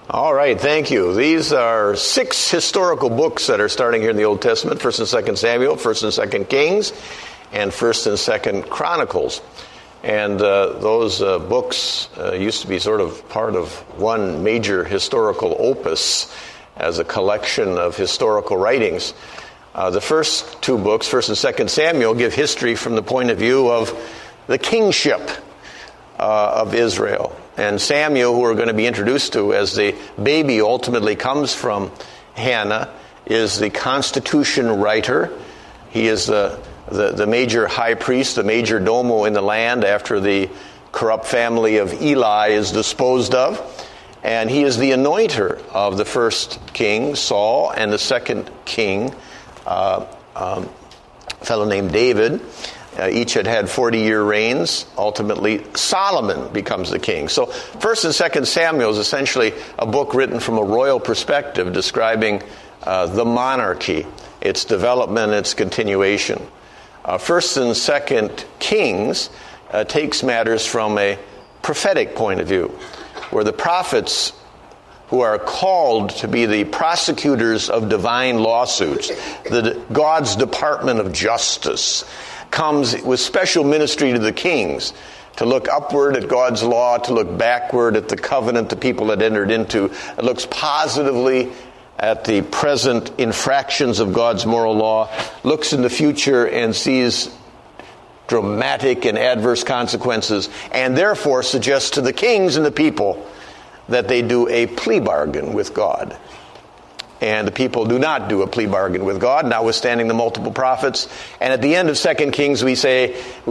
All right, thank you. These are 6 historical books that are starting here in the Old Testament: 1st and 2nd Samuel, 1st and 2nd Kings, and 1st and 2nd Chronicles. And those books used to be sort of part of one major historical opus as a collection of historical writings. The first 2 books, 1st and 2nd Samuel, give history from the point of view of the kingship of Israel. And Samuel, who we're going to be introduced to as the baby ultimately comes from Hannah, is the constitution writer. He is the major high priest, the major domo in the land after the corrupt family of Eli is disposed of. And he is the anointer of the first king, Saul, and the second king, a fellow named David. Each had 40-year reigns. Ultimately, Solomon becomes the king. So 1st and 2nd Samuel is essentially a book written from a royal perspective describing the monarchy, its development, its continuation. 1st and 2nd Kings takes matters from a prophetic point of view, where the prophets who are called to be the prosecutors of divine lawsuits, God's Department of Justice, comes with special ministry to the kings, to look upward at God's law, to look backward at the covenant the people had entered into. It looks positively at the present infractions of God's moral law, looks in the future and sees dramatic and adverse consequences, and therefore suggests to the kings and the people that they do a plea bargain with God. And the people do not do a plea bargain with God, notwithstanding the multiple prophets. And at the end of 2 Kings, we see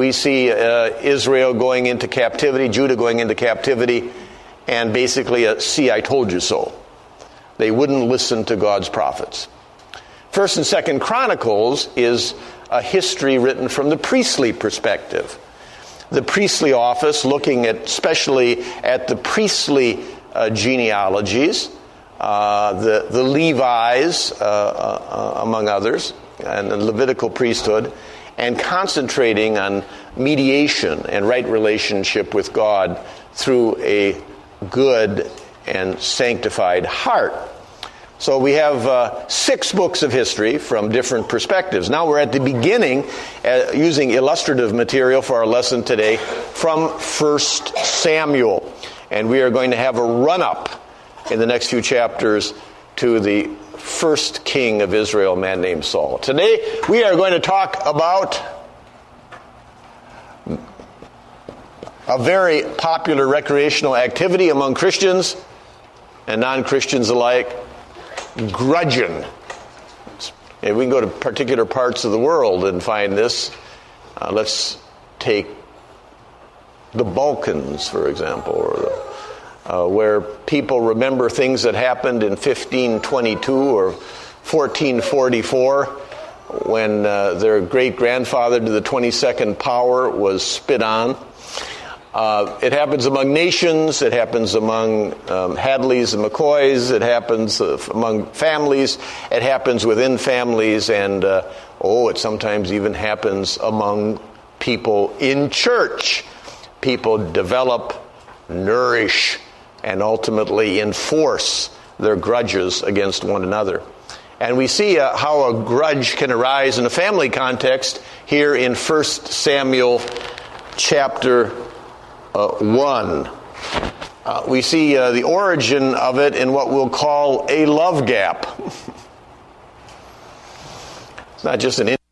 Israel going into captivity, Judah going into captivity, and basically see, I told you so. They wouldn't listen to God's prophets. 1st and 2nd Chronicles is a history written from the priestly perspective. The priestly office, looking especially at the priestly genealogies, the Levites, among others, and the Levitical priesthood, and concentrating on mediation and right relationship with God through a good and sanctified heart. So we have 6 books of history from different perspectives. Now we're at the beginning, using illustrative material for our lesson today from 1st Samuel. And we are going to have a run-up in the next few chapters to the first king of Israel, a man named Saul. Today, we are going to talk about a very popular recreational activity among Christians and non-Christians alike, grudging. And we can go to particular parts of the world and find this. Let's take the Balkans, for example, or where people remember things that happened in 1522 or 1444 when their great-grandfather to the 22nd power was spit on. It happens among nations. It happens among Hadleys and McCoys. It happens among families. It happens within families. And, it sometimes even happens among people in church. People develop, nourish, and ultimately enforce their grudges against one another. And we see how a grudge can arise in a family context here in 1 Samuel chapter 1. We see the origin of it in what we'll call a love gap. It's not just an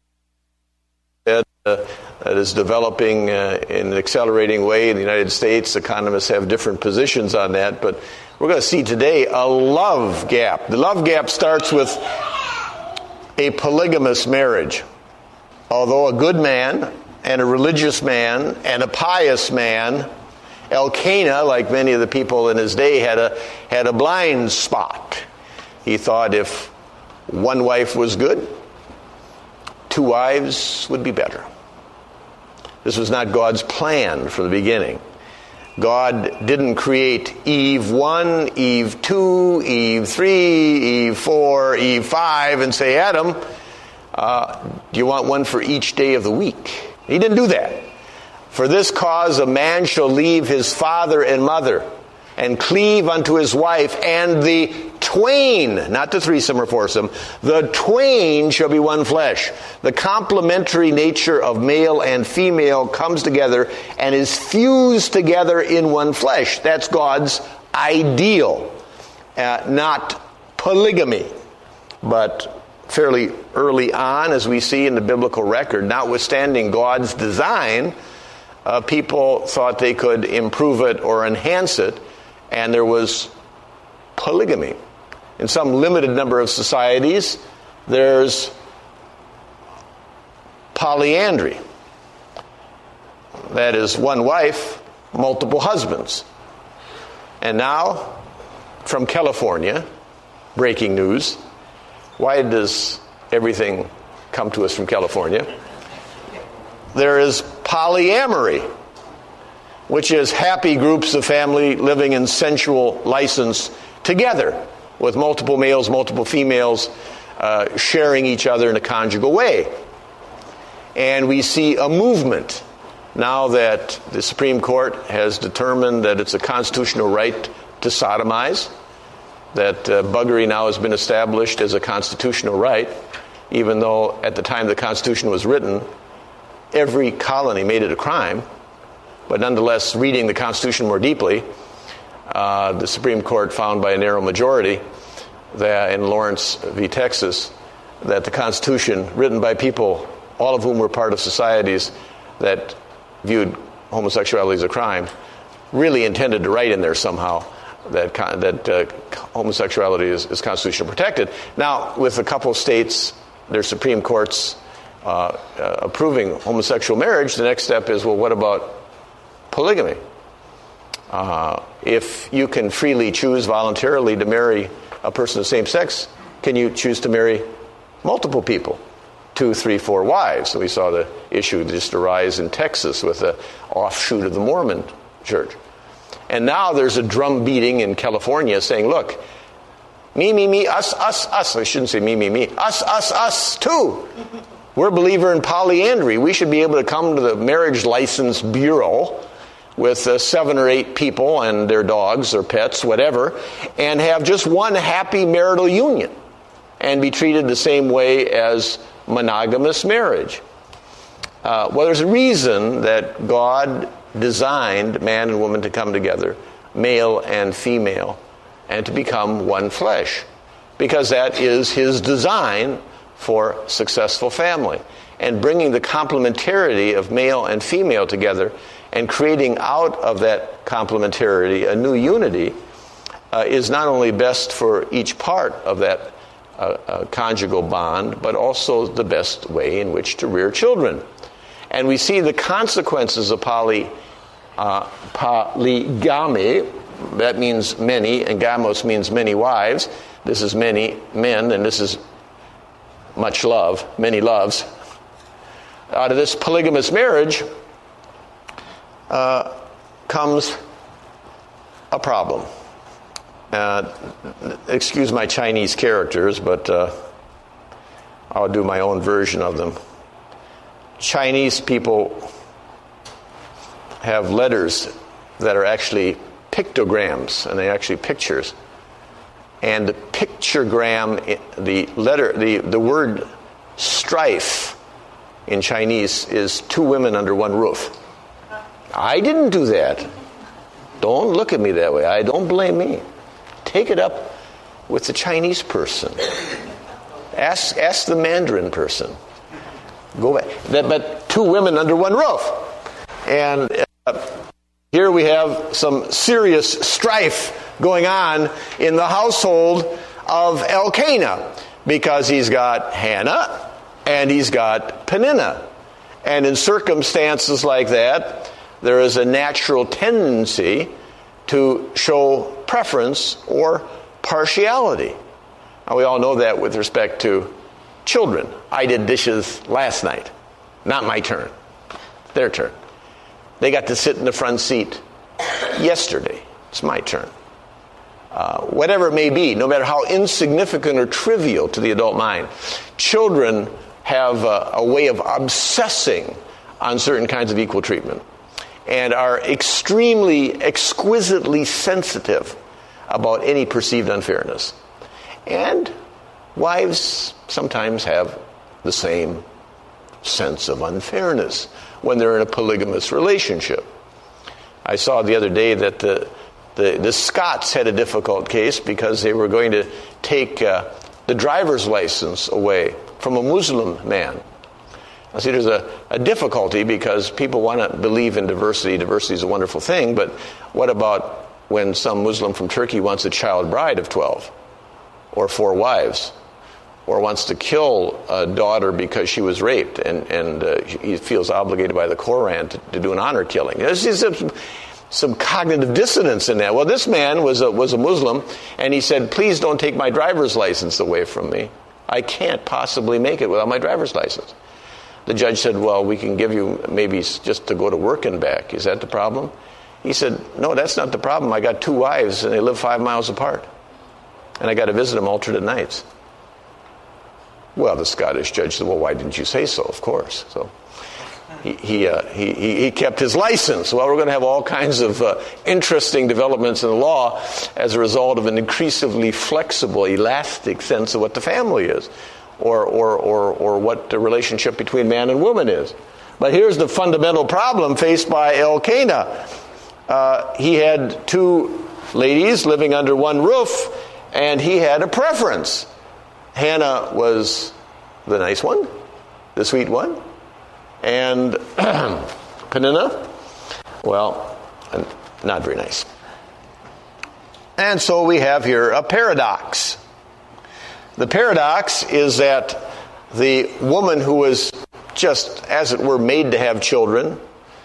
that is developing in an accelerating way in the United States. Economists have different positions on that, but we're going to see today a love gap. The love gap starts with a polygamous marriage. Although a good man and a religious man and a pious man, Elkanah, like many of the people in his day, had a blind spot. He thought if one wife was good, 2 wives would be better. This was not God's plan from the beginning. God didn't create Eve 1, Eve 2, Eve 3, Eve 4, Eve 5, and say, Adam, do you want one for each day of the week? He didn't do that. For this cause a man shall leave his father and mother, and cleave unto his wife, and the twain, not the threesome or foursome, the twain shall be one flesh. The complementary nature of male and female comes together and is fused together in one flesh. That's God's ideal, not polygamy. But fairly early on, as we see in the biblical record, notwithstanding God's design, people thought they could improve it or enhance it, and there was polygamy. In some limited number of societies, there's polyandry. That is, one wife, multiple husbands. And now, from California, breaking news. Why does everything come to us from California? There is polyamory, which is happy groups of family living in sensual license together, with multiple males, multiple females, sharing each other in a conjugal way. And we see a movement now that the Supreme Court has determined that it's a constitutional right to sodomize, that buggery now has been established as a constitutional right, even though at the time the Constitution was written, every colony made it a crime. But nonetheless, reading the Constitution more deeply, the Supreme Court found by a narrow majority that in Lawrence v. Texas that the Constitution, written by people, all of whom were part of societies that viewed homosexuality as a crime, really intended to write in there somehow that homosexuality is constitutionally protected. Now, with a couple of states, their Supreme Courts approving homosexual marriage, the next step is, well, what about polygamy? If you can freely choose voluntarily to marry a person of the same sex, can you choose to marry multiple people? 2, 3, 4 wives. So we saw the issue just arise in Texas with an offshoot of the Mormon church. And now there's a drum beating in California saying, look, me, us. I shouldn't say me, us too. We're a believer in polyandry. We should be able to come to the Marriage License Bureau with 7 or 8 people and their dogs or pets, whatever, and have just one happy marital union and be treated the same way as monogamous marriage. Well, there's a reason that God designed man and woman to come together, male and female, and to become one flesh, because that is his design for successful family. And bringing the complementarity of male and female together and creating out of that complementarity a new unity is not only best for each part of that conjugal bond, but also the best way in which to rear children. And we see the consequences of polygamy. That means many, and gamos means many wives. This is many men, and this is much love, many loves. Out of this polygamous marriage comes a problem. Excuse my Chinese characters, but I'll do my own version of them. Chinese people have letters that are actually pictograms, and they're actually pictures. And the pictogram, the word strife in Chinese is 2 women under one roof. I didn't do that. Don't look at me that way. Don't blame me. Take it up with the Chinese person. Ask the Mandarin person. Go back. But 2 women under one roof. And here we have some serious strife going on in the household of Elkanah, because he's got Hannah and he's got Peninnah. And in circumstances like that, there is a natural tendency to show preference or partiality. Now, we all know that with respect to children. I did dishes last night. Not my turn. Their turn. They got to sit in the front seat yesterday. It's my turn. Whatever it may be, no matter how insignificant or trivial to the adult mind, children have a way of obsessing on certain kinds of equal treatment. and are exquisitely sensitive about any perceived unfairness. And wives sometimes have the same sense of unfairness when they're in a polygamous relationship. I saw the other day that the Scots had a difficult case because they were going to take the driver's license away from a Muslim man. I see there's a difficulty because people want to believe in diversity. Diversity is a wonderful thing, but what about when some Muslim from Turkey wants a child bride of 12 or 4 wives, or wants to kill a daughter because she was raped and he feels obligated by the Koran to do an honor killing? There's some cognitive dissonance in that. Well, this man was a Muslim, and he said, please don't take my driver's license away from me. I can't possibly make it without my driver's license. The judge said, well, we can give you maybe just to go to work and back. Is that the problem? He said, no, that's not the problem. I got 2 wives, and they live 5 miles apart. And I got to visit them alternate nights. Well, the Scottish judge said, well, why didn't you say so? Of course. So he kept his license. Well, we're going to have all kinds of interesting developments in the law as a result of an increasingly flexible, elastic sense of what the family is, or what the relationship between man and woman is. But here's the fundamental problem faced by Elkanah. He had 2 ladies living under one roof, and he had a preference. Hannah was the nice one, the sweet one, and Peninnah, well, not very nice. And so we have here a paradox. The paradox is that the woman who was just, as it were, made to have children,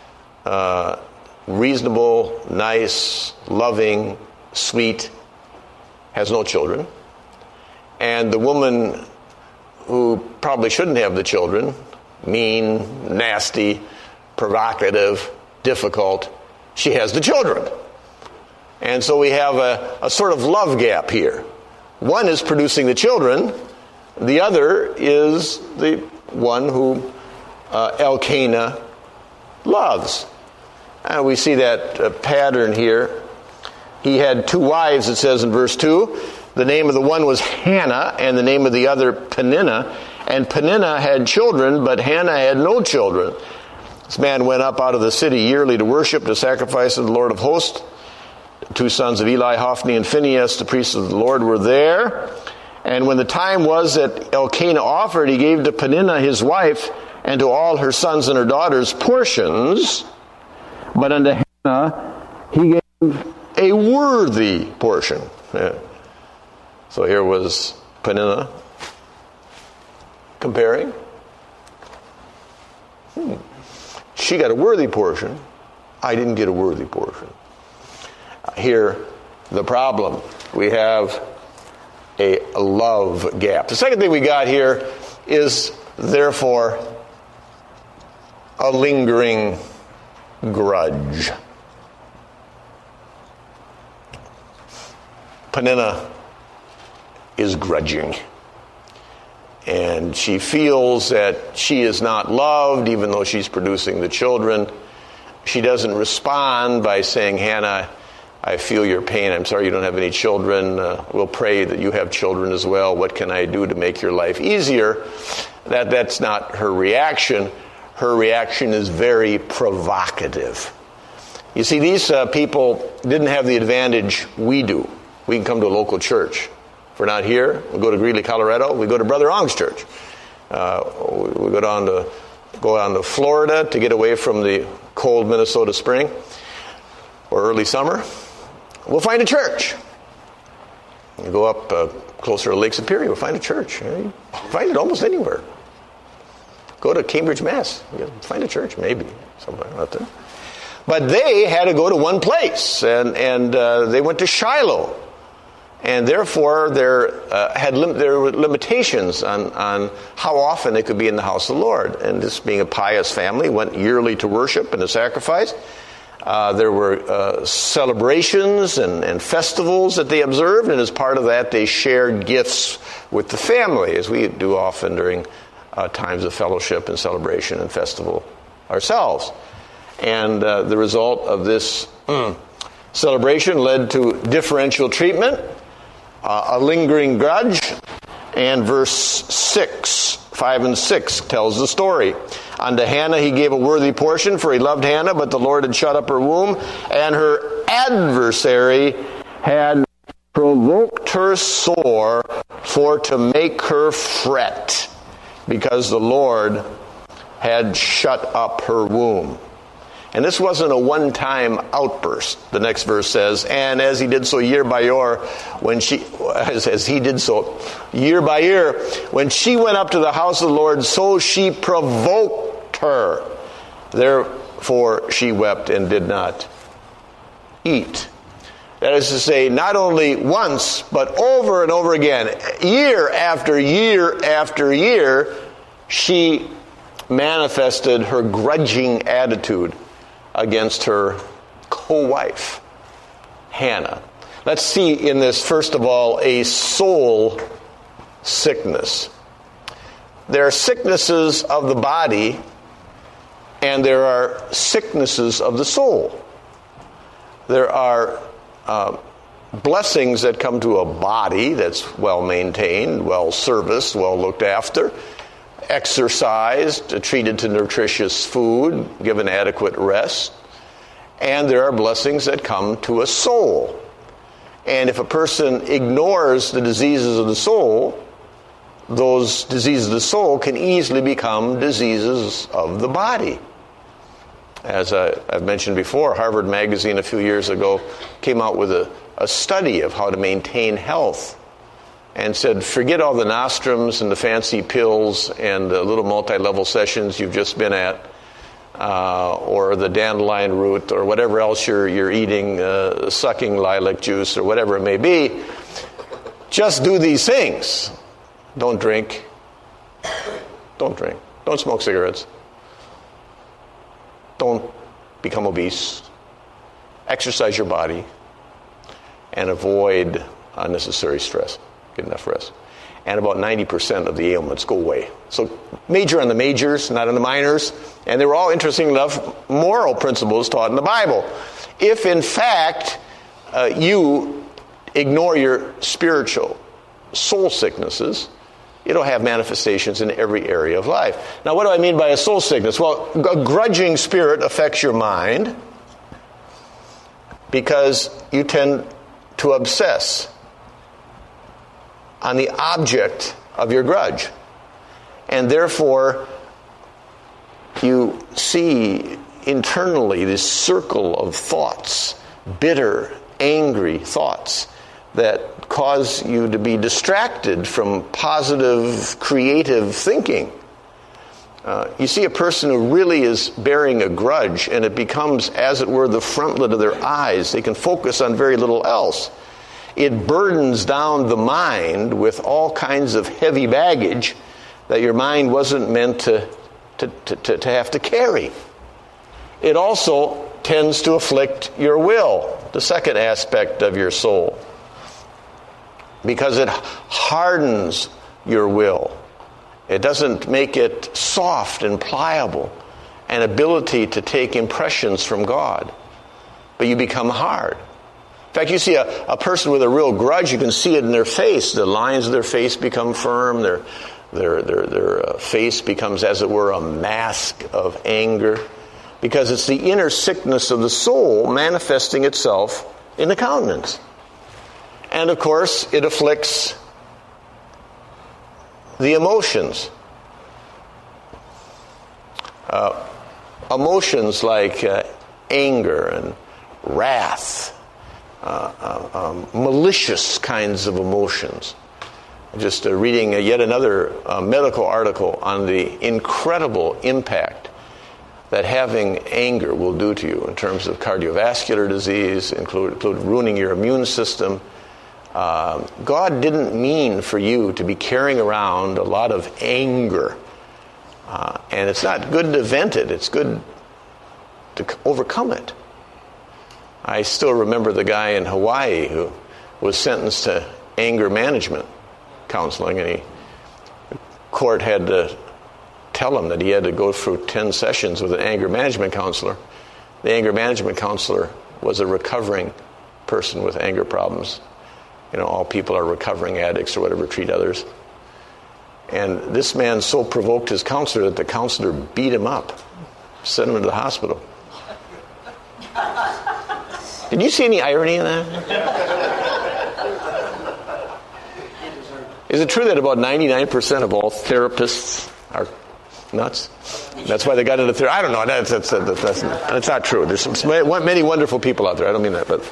reasonable, nice, loving, sweet, has no children. And the woman who probably shouldn't have the children, mean, nasty, provocative, difficult, she has the children. And so we have a sort of love gap here. One is producing the children. The other is the one who Elkanah loves. And we see that pattern here. He had 2 wives, it says in verse 2. The name of the one was Hannah, and the name of the other Peninnah. And Peninnah had children, but Hannah had no children. This man went up out of the city yearly to worship, to sacrifice to the Lord of hosts. The 2 sons of Eli, Hophni and Phinehas, the priests of the Lord, were there. And when the time was that Elkanah offered, he gave to Peninnah his wife, and to all her sons and her daughters portions. But unto Hannah he gave a worthy portion. Yeah. So here was Peninnah comparing. She got a worthy portion. I didn't get a worthy portion. Here, the problem. We have a love gap. The second thing we got here is, therefore, a lingering grudge. Peninnah is grudging. And she feels that she is not loved, even though she's producing the children. She doesn't respond by saying, Hannah, I feel your pain. I'm sorry you don't have any children. We'll pray that you have children as well. What can I do to make your life easier? That's not her reaction. Her reaction is very provocative. You see, these people didn't have the advantage we do. We can come to a local church. If we're not here, we go to Greeley, Colorado. We go to Brother Ong's church. We go down to Florida to get away from the cold Minnesota spring or early summer. We'll find a church. You go up closer to Lake Superior, we'll find a church. You find it almost anywhere. Go to Cambridge, Mass. You'll find a church, maybe somewhere out there. But they had to go to one place, and they went to Shiloh. And therefore, there were limitations on how often they could be in the house of the Lord. And this being a pious family, went yearly to worship and to sacrifice. There were celebrations and festivals that they observed, and as part of that, they shared gifts with the family, as we do often during times of fellowship and celebration and festival ourselves. And the result of this celebration led to differential treatment, a lingering grudge, and verse 5 and 6 tells the story. Unto Hannah he gave a worthy portion, for he loved Hannah, but the Lord had shut up her womb, and her adversary had provoked her sore for to make her fret, because the Lord had shut up her womb. And this wasn't a one-time outburst. The next verse says, and as he did so year by year, when she went up to the house of the Lord, so she provoked her. Therefore she wept and did not eat. That is to say, not only once, but over and over again, year after year after year, she manifested her grudging attitude against her co-wife, Hannah. Let's see in this, first of all, a soul sickness. There are sicknesses of the body, and there are sicknesses of the soul. There are blessings that come to a body that's well maintained, well serviced, well looked after, exercised, treated to nutritious food, given adequate rest. And there are blessings that come to a soul. And if a person ignores the diseases of the soul, those diseases of the soul can easily become diseases of the body. As I've mentioned before, Harvard Magazine a few years ago came out with a study of how to maintain health, and said, forget all the nostrums and the fancy pills and the little multi-level sessions you've just been at, or the dandelion root, or whatever else you're eating, sucking lilac juice, or whatever it may be. Just do these things. Don't drink. Don't drink. Don't smoke cigarettes. Don't become obese. Exercise your body. And avoid unnecessary stress. Get enough rest. And about 90% of the ailments go away. So major on the majors, not on the minors. And they were all, interesting enough, moral principles taught in the Bible. If, in fact, you ignore your spiritual soul sicknesses, it'll have manifestations in every area of life. Now, what do I mean by a soul sickness? Well, a grudging spirit affects your mind because you tend to obsess on the object of your grudge. And therefore, you see internally this circle of thoughts, bitter, angry thoughts that cause you to be distracted from positive, creative thinking. You see a person who really is bearing a grudge, and it becomes, as it were, the frontlet of their eyes. They can focus on very little else. It burdens down the mind with all kinds of heavy baggage that your mind wasn't meant to have to carry. It also tends to afflict your will, the second aspect of your soul, because it hardens your will. It doesn't make it soft and pliable, an ability to take impressions from God, but you become hard. In fact, you see a person with a real grudge, you can see it in their face. The lines of their face become firm. Their face becomes, as it were, a mask of anger, because it's the inner sickness of the soul manifesting itself in the countenance. And, of course, it afflicts the emotions. Emotions like anger and wrath, malicious kinds of emotions. Just reading yet another medical article on the incredible impact that having anger will do to you in terms of cardiovascular disease, include ruining your immune system. God didn't mean for you to be carrying around a lot of anger. And it's not good to vent it. It's good to overcome it. I still remember the guy in Hawaii who was sentenced to anger management counseling, and the court had to tell him that he had to go through 10 sessions with an anger management counselor. the anger management counselor was a recovering person with anger problems. All people are recovering addicts or whatever, treat others. And this man so provoked his counselor that the counselor beat him up, sent him to the hospital. Did you see any irony in that? Is it true that about 99% of all therapists are nuts? That's why they got into therapy. I don't know. That's not true. There's many wonderful people out there. I don't mean that, but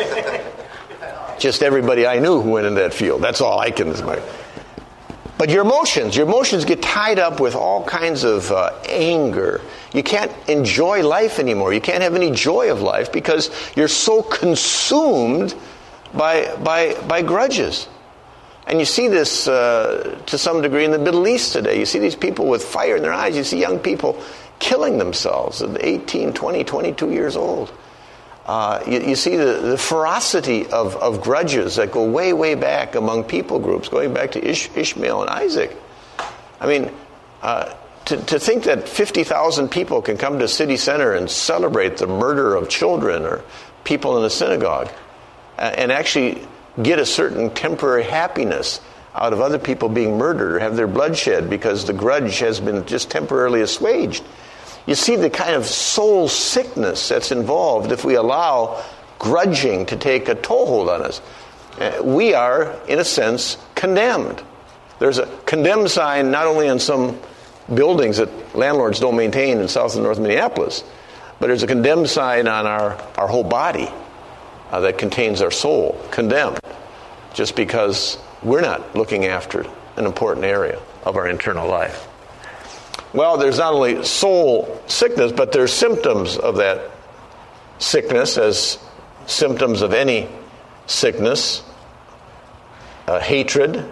just everybody I knew who went into that field. That's all I can. But your emotions get tied up with all kinds of anger. You can't enjoy life anymore. You can't have any joy of life because you're so consumed by grudges. And you see this to some degree in the Middle East today. You see these people with fire in their eyes. You see young people killing themselves at 18, 20, 22 years old. You see the ferocity of grudges that go way, way back among people groups, going back to Ishmael and Isaac. I mean, to think that 50,000 people can come to city center and celebrate the murder of children or people in the synagogue and actually get a certain temporary happiness out of other people being murdered or have their blood shed because the grudge has been just temporarily assuaged. You see the kind of soul sickness that's involved if we allow grudging to take a toehold on us. We are, in a sense, condemned. There's a condemned sign not only on some buildings that landlords don't maintain in South and North Minneapolis, but there's a condemned sign on our whole body that contains our soul, condemned, just because we're not looking after an important area of our internal life. Well, there's not only soul sickness, but there's symptoms of that sickness as symptoms of any sickness. Hatred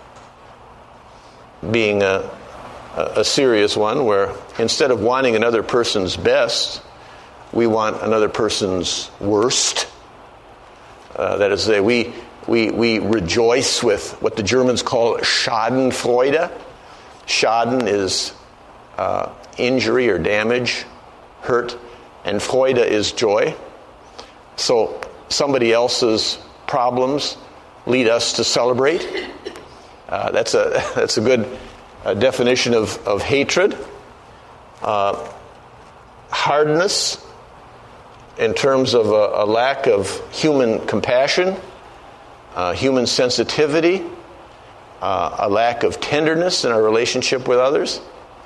being a serious one, where instead of wanting another person's best, we want another person's worst. That is to say, we rejoice with what the Germans call Schadenfreude. Schaden is injury or damage, hurt, and Freude is joy. So somebody else's problems lead us to celebrate. That's a good definition of hatred. Hardness, in terms of a lack of human compassion, human sensitivity, a lack of tenderness in our relationship with others.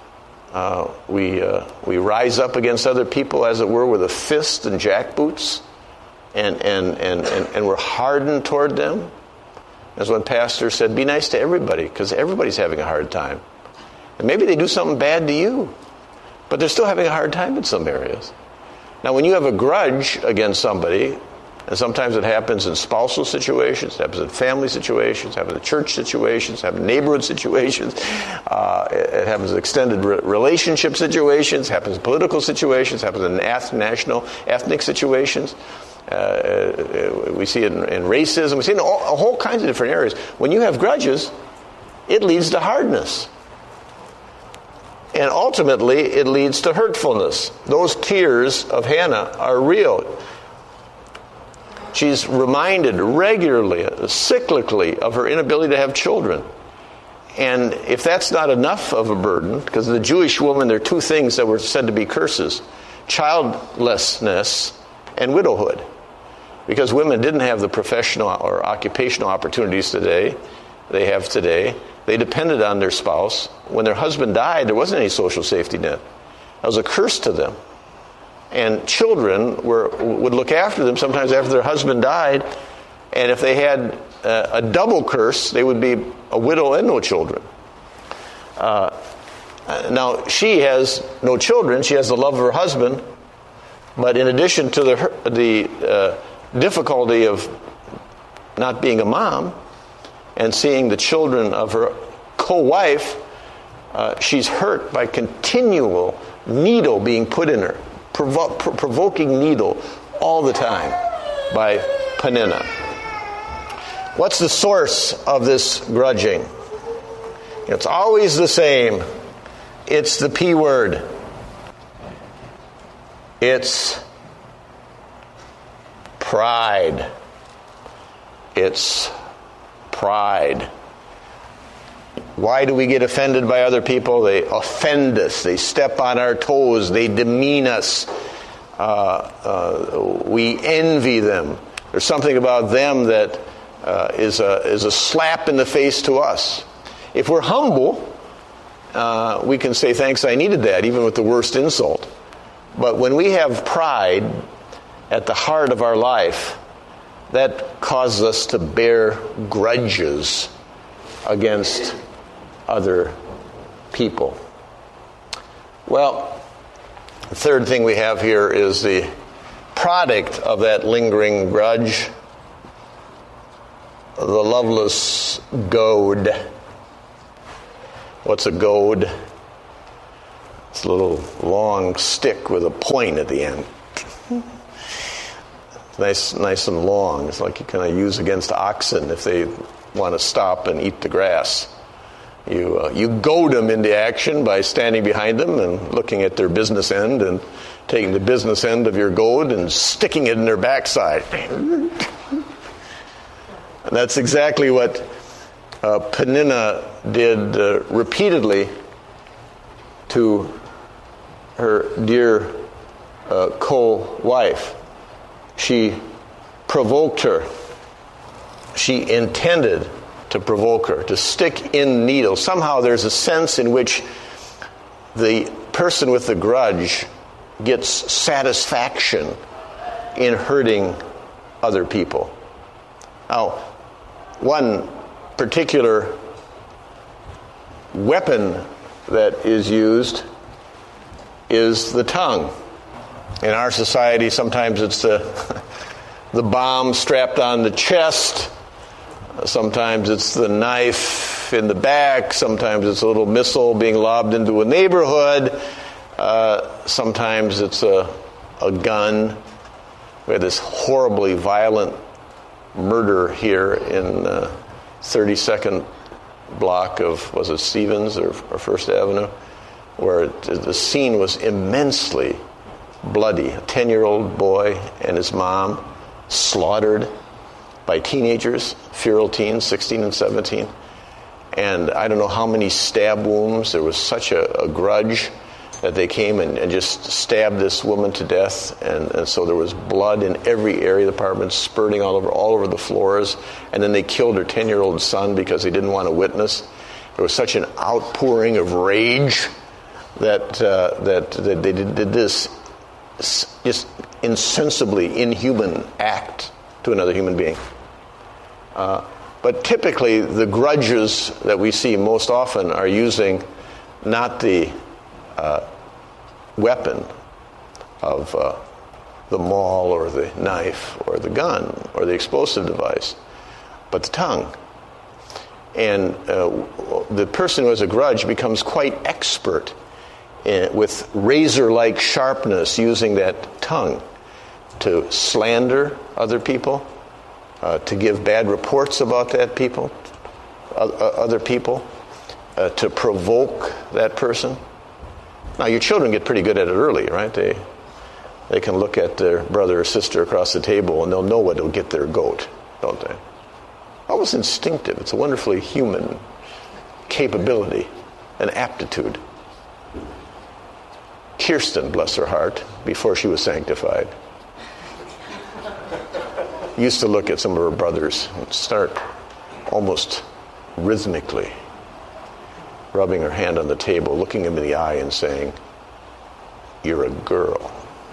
We rise up against other people, as it were, with a fist and jackboots, and we're hardened toward them. As one pastor said, be nice to everybody, because everybody's having a hard time. And maybe they do something bad to you, but they're still having a hard time in some areas. Now, when you have a grudge against somebody, and sometimes it happens in spousal situations, it happens in family situations, it happens in church situations, it happens in neighborhood situations, it happens in extended relationship situations, it happens in political situations, it happens in national, ethnic situations. We see it in racism. We see it in a whole kinds of different areas. When you have grudges, it leads to hardness. And ultimately, it leads to hurtfulness. Those tears of Hannah are real. She's reminded regularly, cyclically, of her inability to have children. And if that's not enough of a burden, because the Jewish woman, there are two things that were said to be curses: childlessness and widowhood. Because women didn't have the professional or occupational opportunities they have today. They depended on their spouse. When their husband died, there wasn't any social safety net. That was a curse to them. And children would look after them sometimes after their husband died. And if they had a double curse, they would be a widow and no children. Now, she has no children. She has the love of her husband. But in addition to the difficulty of not being a mom and seeing the children of her co-wife, she's hurt by continual needle being put in her, provoking needle all the time by Peninnah. What's the source of this grudging? It's always the same. It's the P word. It's pride. It's pride. Why do we get offended by other people? They offend us. They step on our toes. They demean us. We envy them. There's something about them that is a slap in the face to us. If we're humble, we can say, thanks, I needed that, even with the worst insult. But when we have pride at the heart of our life, that causes us to bear grudges against other people. Well, the third thing we have here is the product of that lingering grudge, the loveless goad. What's a goad? It's a little long stick with a point at the end. Nice and long. It's like you kind of use against oxen if they want to stop and eat the grass. You goad them into action by standing behind them and looking at their business end and taking the business end of your goad and sticking it in their backside. And that's exactly what Peninnah did repeatedly to her dear co-wife. She provoked her. She intended to provoke her, to stick in needle. Somehow there's a sense in which the person with the grudge gets satisfaction in hurting other people. Now, one particular weapon that is used is the tongue. In our society, sometimes it's the bomb strapped on the chest. Sometimes it's the knife in the back. Sometimes it's a little missile being lobbed into a neighborhood. Sometimes it's a gun. We had this horribly violent murder here in 32nd block of, was it Stevens or First Avenue, where the scene was immensely bloody. A 10-year-old boy and his mom slaughtered by teenagers, feral teens, 16 and 17. And I don't know how many stab wounds. There was such a grudge that they came and just stabbed this woman to death. And so there was blood in every area of the apartment, spurting all over the floors. And then they killed her 10-year-old son because they didn't want to witness. There was such an outpouring of rage that they did this just insensibly inhuman act to another human being. But typically, the grudges that we see most often are using not the weapon of the maul or the knife or the gun or the explosive device, but the tongue. And the person who has a grudge becomes quite expert with razor-like sharpness using that tongue to slander other people, to give bad reports about that people, other people, to provoke that person. Now, your children get pretty good at it early, right? They can look at their brother or sister across the table and they'll know what will get their goat, don't they? Almost instinctive. It's a wonderfully human capability, an aptitude. Kirsten, bless her heart, before she was sanctified, used to look at some of her brothers and start almost rhythmically rubbing her hand on the table, looking him in the eye and saying, "You're a girl."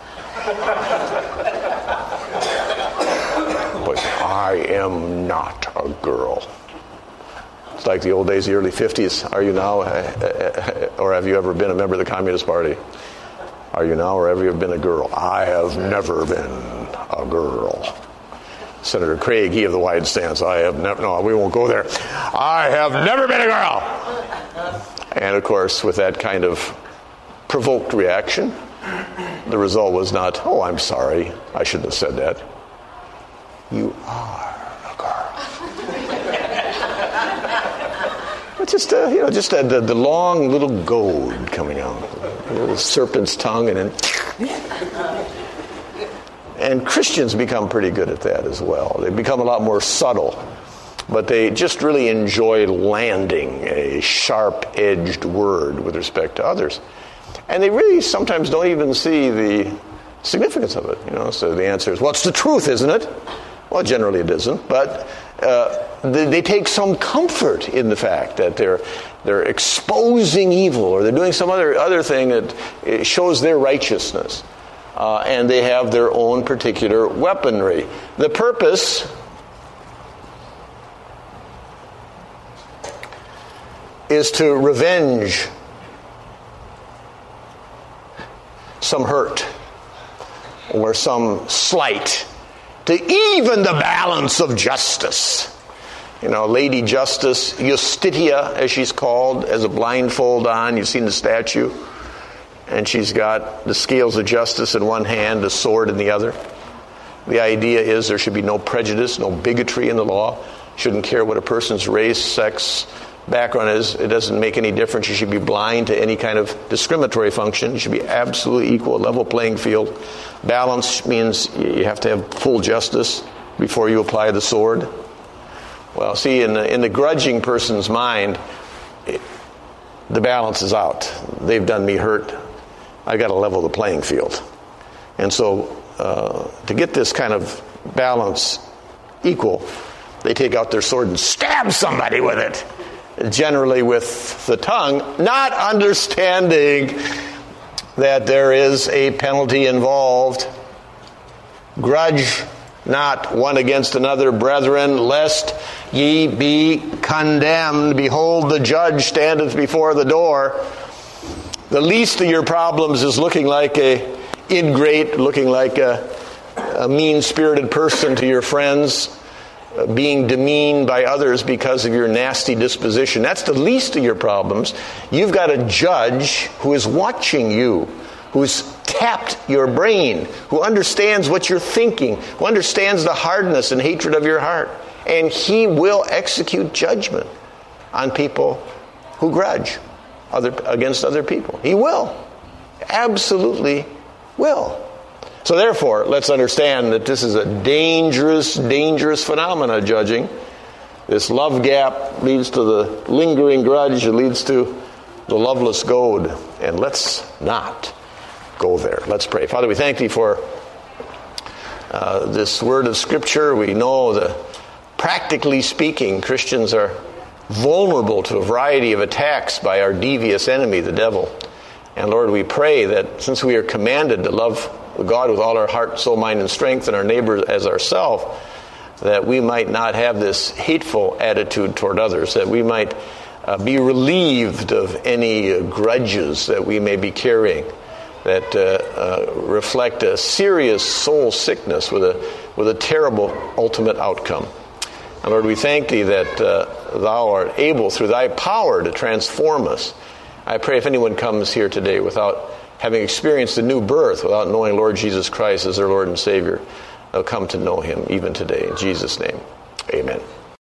But I am not a girl. It's like the old days, the early 50s. Are you now, or have you ever been a member of the Communist Party? Are you now, or have you ever been a girl? I have never been a girl. Senator Craig, he of the wide stance, I have never, no, we won't go there. I have never been a girl. And of course, with that kind of provoked reaction, the result was not, "Oh, I'm sorry, I shouldn't have said that." You are a girl. But just the long little goad coming out, a little serpent's tongue, and then. And Christians become pretty good at that as well. They become a lot more subtle, but they just really enjoy landing a sharp-edged word with respect to others. And they really sometimes don't even see the significance of it. So the answer is, well, it's the truth, isn't it? Well, generally it isn't, but they take some comfort in the fact that they're exposing evil, or they're doing some other thing that shows their righteousness. And they have their own particular weaponry. The purpose is to revenge some hurt or some slight, to even the balance of justice. Lady Justice, Justitia, as she's called, has a blindfold on. You've seen the statue. And she's got the scales of justice in one hand, a sword in the other. The idea is there should be no prejudice, no bigotry in the law. Shouldn't care what a person's race, sex, background is. It doesn't make any difference. You should be blind to any kind of discriminatory function. You should be absolutely equal, level playing field. Balance means you have to have full justice before you apply the sword. Well, see, in the grudging person's mind, the balance is out. They've done me hurt. I got to level the playing field. And so to get this kind of balance equal, they take out their sword and stab somebody with it, generally with the tongue, not understanding that there is a penalty involved. Grudge not one against another, brethren, lest ye be condemned. Behold, the judge standeth before the door. The least of your problems is looking like a ingrate, looking like a mean-spirited person to your friends, being demeaned by others because of your nasty disposition. That's the least of your problems. You've got a judge who is watching you, who's tapped your brain, who understands what you're thinking, who understands the hardness and hatred of your heart. And he will execute judgment on people who grudge against other people. He will. Absolutely will. So therefore, let's understand that this is a dangerous, dangerous phenomena, judging. This love gap leads to the lingering grudge. It leads to the loveless goad. And let's not go there. Let's pray. Father, we thank Thee for this word of Scripture. We know that, practically speaking, Christians are vulnerable to a variety of attacks by our devious enemy, the devil. And Lord, we pray that since we are commanded to love God with all our heart, soul, mind, and strength, and our neighbor as ourselves, that we might not have this hateful attitude toward others, that we might be relieved of any grudges that we may be carrying that reflect a serious soul sickness with a terrible ultimate outcome. And Lord, we thank Thee that Thou art able through Thy power to transform us. I pray if anyone comes here today without having experienced a new birth, without knowing Lord Jesus Christ as their Lord and Savior, they'll come to know Him even today. In Jesus' name, amen.